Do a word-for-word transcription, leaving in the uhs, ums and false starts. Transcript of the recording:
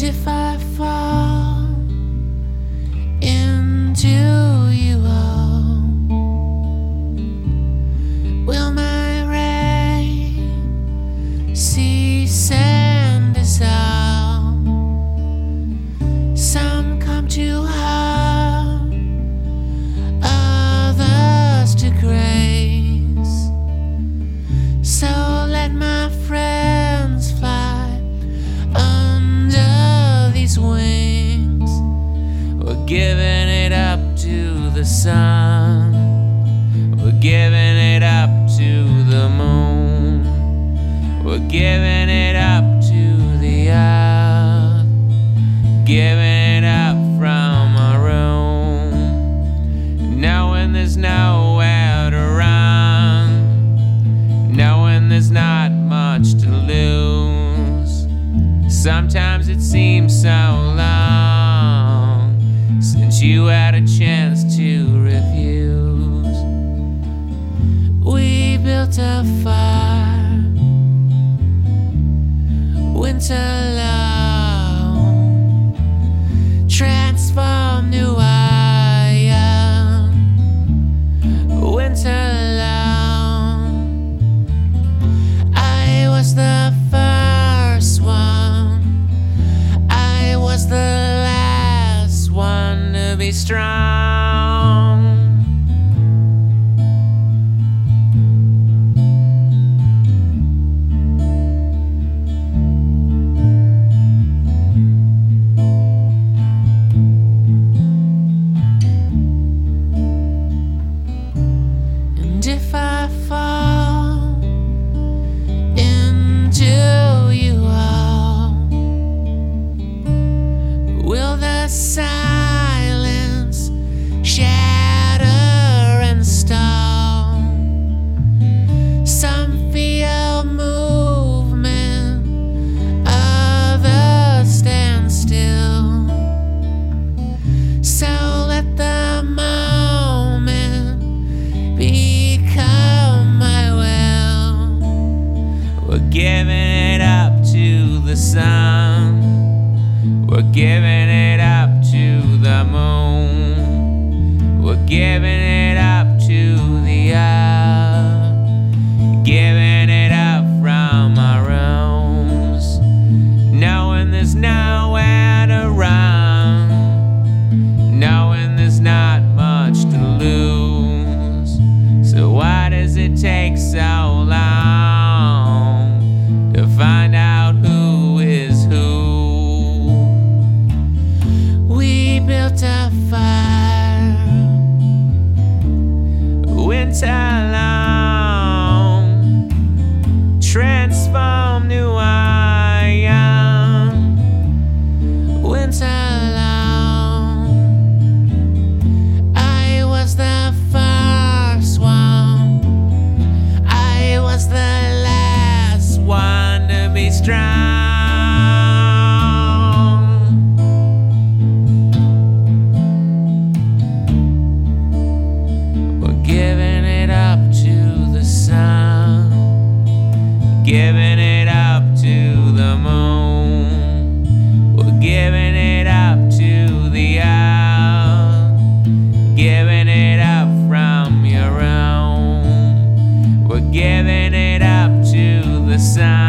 if I fall into you all, will my rain cease and dissolve? Some come to harm, others to grace. So let my friends fly under these wings. We're giving it up to the sun, we're giving it up to the moon, we're giving it up to the earth, giving it up from our room, knowing there's nowhere to run, knowing there's not much to lose. Sometimes it seems so long since you had a chance to refuse. We built a fire, winter long, transform new iron, winter long. I was the first one, I was the last one to be strong. And if I fall into you all, will the silence shatter and stall? Some feel movement, others stand still. So let the moment become my will. We're giving it up to the sun, we're giving it up to the moon, we're giving it up to the earth, giving it up from our rooms, knowing there's nowhere to run, knowing there's not much to lose. So why does it take so long to find out who is who? We built a fire, winter long, transform new iron, winter long. I was the first one, I was the last one to be strong. We're giving it up to the sun, giving it up to the moon, we're giving it up to the earth, giving it up from your own, we're giving it up to the sun.